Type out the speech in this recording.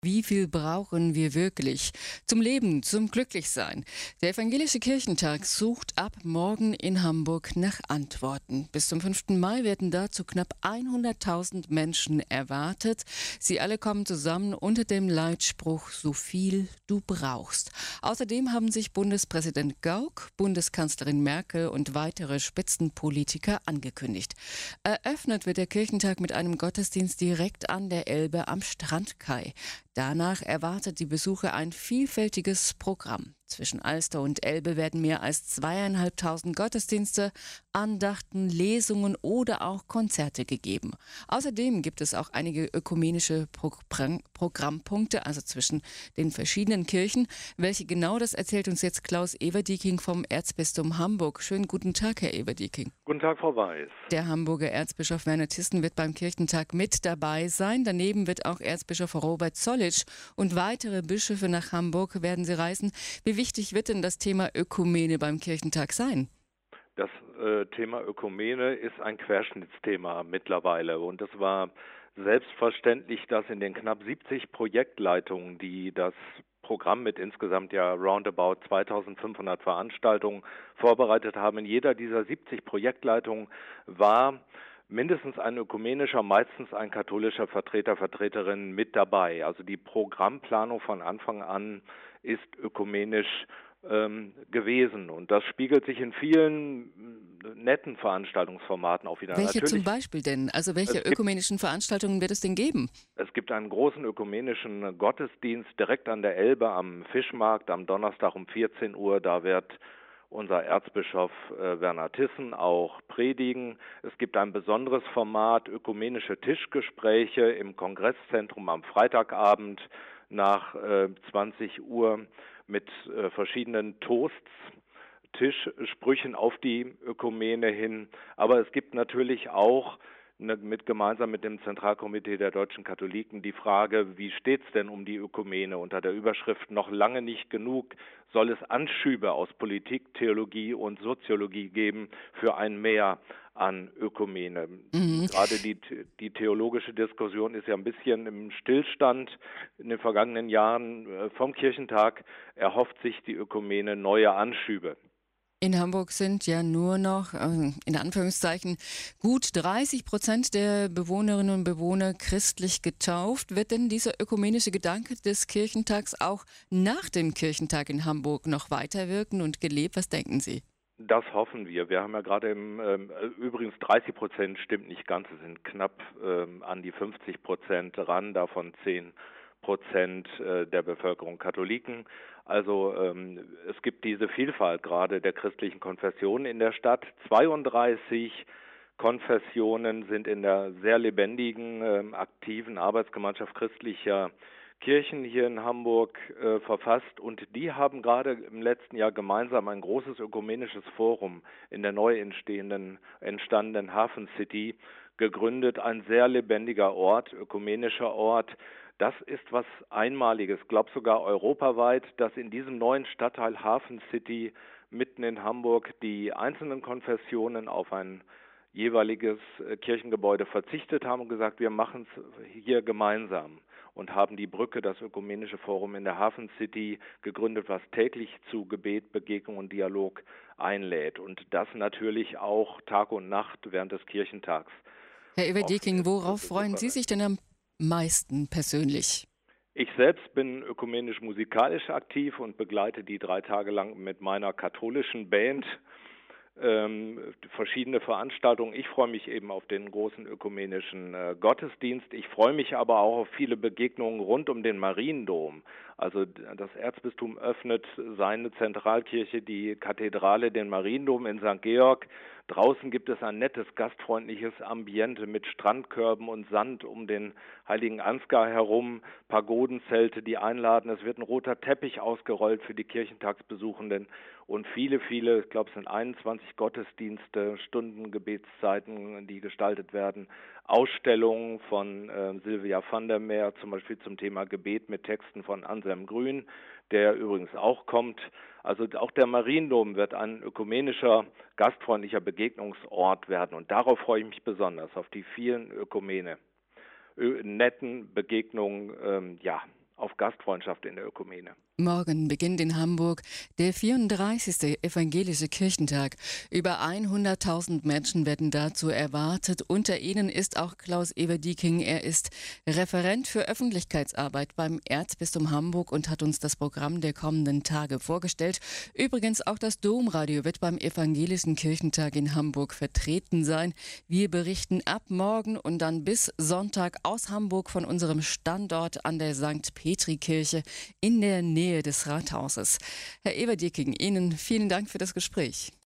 Wie viel brauchen wir wirklich zum Leben, zum Glücklichsein? Der Evangelische Kirchentag sucht ab morgen in Hamburg nach Antworten. Bis zum 5. Mai werden dazu knapp 100.000 Menschen erwartet. Sie alle kommen zusammen unter dem Leitspruch "So viel du brauchst". Außerdem haben sich Bundespräsident Gauck, Bundeskanzlerin Merkel und weitere Spitzenpolitiker angekündigt. Eröffnet wird der Kirchentag mit einem Gottesdienst direkt an der Elbe am Strandkai. Danach erwartet die Besucher ein vielfältiges Programm. Zwischen Alster und Elbe werden mehr als 2.500 Gottesdienste, Andachten, Lesungen oder auch Konzerte gegeben. Außerdem gibt es auch einige ökumenische Programmpunkte, also zwischen den verschiedenen Kirchen. Welche genau, das erzählt uns jetzt Klaus Everdieking vom Erzbistum Hamburg. Schönen guten Tag, Herr Everdieking. Guten Tag, Frau Weiß. Der Hamburger Erzbischof Werner Thyssen wird beim Kirchentag mit dabei sein. Daneben wird auch Erzbischof Robert Zollitsch und weitere Bischöfe nach Hamburg werden sie reisen. Wie wichtig wird denn das Thema Ökumene beim Kirchentag sein? Das Thema Ökumene ist ein Querschnittsthema mittlerweile und es war selbstverständlich, dass in den knapp 70 Projektleitungen, die das Programm mit insgesamt ja roundabout 2.500 Veranstaltungen vorbereitet haben, in jeder dieser 70 Projektleitungen war mindestens ein ökumenischer, meistens ein katholischer Vertreter, Vertreterin mit dabei. Also die Programmplanung von Anfang an ist ökumenisch gewesen. Und das spiegelt sich in vielen netten Veranstaltungsformaten auch wieder. Welche zum Natürlich, Beispiel denn? Also welche es gibt, ökumenischen Veranstaltungen wird es denn geben? es gibt einen großen ökumenischen Gottesdienst direkt an der Elbe am Fischmarkt am Donnerstag um 14 Uhr. Da wird unser Erzbischof Werner Thyssen auch predigen. Es gibt ein besonderes Format, ökumenische Tischgespräche im Kongresszentrum am Freitagabend nach 20 Uhr mit verschiedenen Toasts, Tischsprüchen auf die Ökumene hin. Aber es gibt natürlich auch gemeinsam mit dem Zentralkomitee der deutschen Katholiken die Frage, wie steht's denn um die Ökumene? Unter der Überschrift "Noch lange nicht genug" soll es Anschübe aus Politik, Theologie und Soziologie geben für ein Mehr an Ökumene. Mhm. Gerade die theologische Diskussion ist ja ein bisschen im Stillstand in den vergangenen Jahren. Vom Kirchentag erhofft sich die Ökumene neue Anschübe. In Hamburg sind ja nur noch, in Anführungszeichen, gut 30% der Bewohnerinnen und Bewohner christlich getauft. Wird denn dieser ökumenische Gedanke des Kirchentags auch nach dem Kirchentag in Hamburg noch weiterwirken und gelebt? Was denken Sie? Das hoffen wir. Wir haben ja gerade übrigens 30% stimmt nicht ganz, es sind knapp an die 50% ran, davon 10% der Bevölkerung Katholiken. Also es gibt diese Vielfalt gerade der christlichen Konfessionen in der Stadt. 32 Konfessionen sind in der sehr lebendigen, aktiven Arbeitsgemeinschaft christlicher Kirchen hier in Hamburg verfasst, und die haben gerade im letzten Jahr gemeinsam ein großes ökumenisches Forum in der neu entstandenen Hafen City gegründet. Ein sehr lebendiger Ort, ökumenischer Ort. Das ist was Einmaliges, glaube sogar europaweit, dass in diesem neuen Stadtteil Hafen City mitten in Hamburg die einzelnen Konfessionen auf ein jeweiliges Kirchengebäude verzichtet haben und gesagt, wir machen es hier gemeinsam, und haben die Brücke, das Ökumenische Forum in der Hafen City gegründet, was täglich zu Gebet, Begegnung und Dialog einlädt, und das natürlich auch Tag und Nacht während des Kirchentags Herr offen Everdieking, ist für worauf freuen Sie sich Besucherinnen. denn am meisten persönlich? Ich selbst bin ökumenisch-musikalisch aktiv und begleite die 3 Tage lang mit meiner katholischen Band verschiedene Veranstaltungen. Ich freue mich eben auf den großen ökumenischen Gottesdienst. Ich freue mich aber auch auf viele Begegnungen rund um den Mariendom. Also das Erzbistum öffnet seine Zentralkirche, die Kathedrale, den Mariendom in St. Georg. Draußen gibt es ein nettes, gastfreundliches Ambiente mit Strandkörben und Sand um den heiligen Ansgar herum, Pagodenzelte, die einladen. Es wird ein roter Teppich ausgerollt für die Kirchentagsbesuchenden und viele, ich glaube es sind 21 Gottesdienste, Stunden, Gebetszeiten, die gestaltet werden. Ausstellungen von Sylvia van der Meer, zum Beispiel zum Thema Gebet mit Texten von Anselm Grün, der übrigens auch kommt. Also auch der Mariendom wird ein ökumenischer, gastfreundlicher Begegnungsort werden, und darauf freue ich mich besonders, auf die vielen Ökumene, netten Begegnungen, ja, Gastfreundschaft in der Ökumene. Morgen beginnt in Hamburg der 34. Evangelische Kirchentag. Über 100.000 Menschen werden dazu erwartet. Unter ihnen ist auch Klaus Everdieking. Er ist Referent für Öffentlichkeitsarbeit beim Erzbistum Hamburg und hat uns das Programm der kommenden Tage vorgestellt. Übrigens auch das Domradio wird beim Evangelischen Kirchentag in Hamburg vertreten sein. Wir berichten ab morgen und dann bis Sonntag aus Hamburg von unserem Standort an der St. Petri-Kirche in der Nähe des Rathauses. Herr Everdieking, Ihnen vielen Dank für das Gespräch.